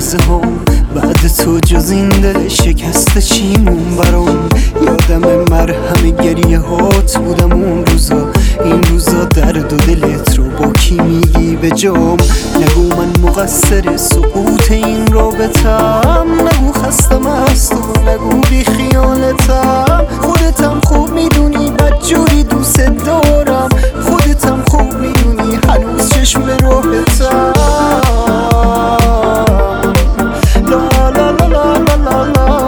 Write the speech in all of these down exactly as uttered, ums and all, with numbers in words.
لحظه هم بعد تو جز این دل شکسته چیمون برام. یادم مرهم گریه هات بودم اون روزا، این روزا درد و دلت رو با کی میگی به جام. نگو من مقصر سقوط این رابطم، نگو خستم از تو، نگو بی خیالتم. خودتم خوب میدونی بدجوری دوست دارم، خودتم خوب میدونی هنوز چشم راهتم. لا لا لا لا لا لا.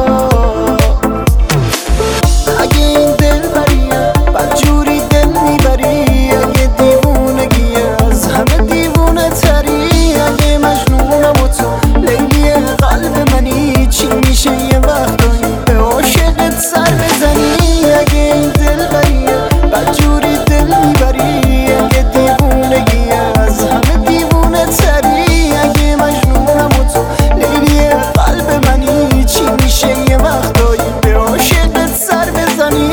اگه این دل بریه بدجوری دل میبری، اگه دیوونگی از همه دیوونه تری، اگه مجنونم و تو لیلی قلب منی، چی میشه یه وقتایی به عاشقت سر بزنی؟ اگه این دل بریه بدجوری دل میبری، اگه دیوونگی از همه دیوونه تری، اگه مجنونم و تو لیلی قلب منی، چی میشه یه وقتایی به عاشقت سر بزنی؟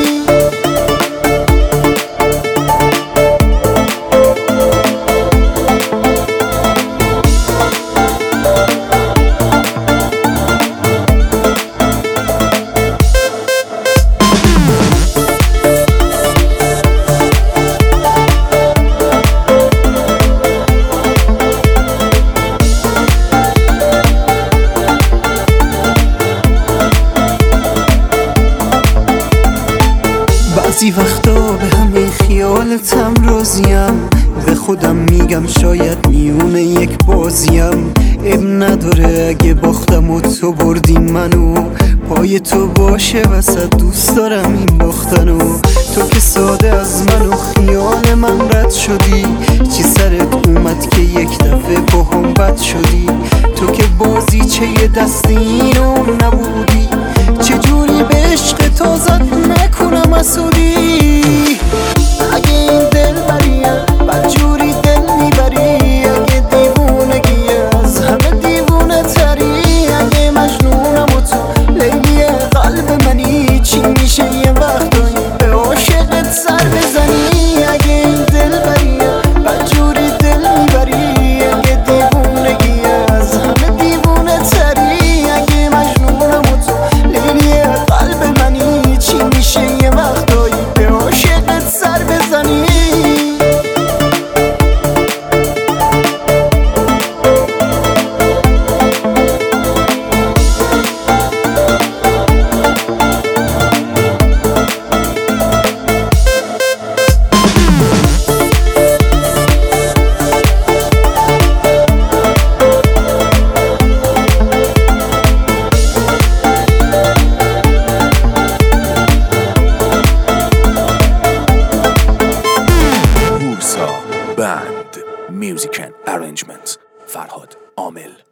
بعضی وقتا به همین خیالتم راضیم، به خودم میگم شاید میونه یک بازیم. اب نداره اگه باختم و تو بردی منو، پای تو باشه وسط دوست دارم این باختنو. تو که ساده از من و خیال من رد شدی، چی سرت اومد که یک دفعه با هم بد شدی؟ تو که بازی چه یه دست اینو نبودی، چجوری به عشق تازت نکنم اسودی؟ اگه این دل بریه بدجوری دل میبری، اگه دیوونگی از همه دیوونه تری، اگه مجنونم و تو لیلی قلب منی، چی میشه یه وقتایی به عاشقت سر بزنی؟ اگه این دل بریه بدجوری دل میبری، اگه دیوونگی از همه دیوونه تری، اگه مجنونم و تو لیلی قلب منی، چی میشه یه وقتایی به عاشقت سر بزنی؟ Band, music and arrangements, فرهاد عامل.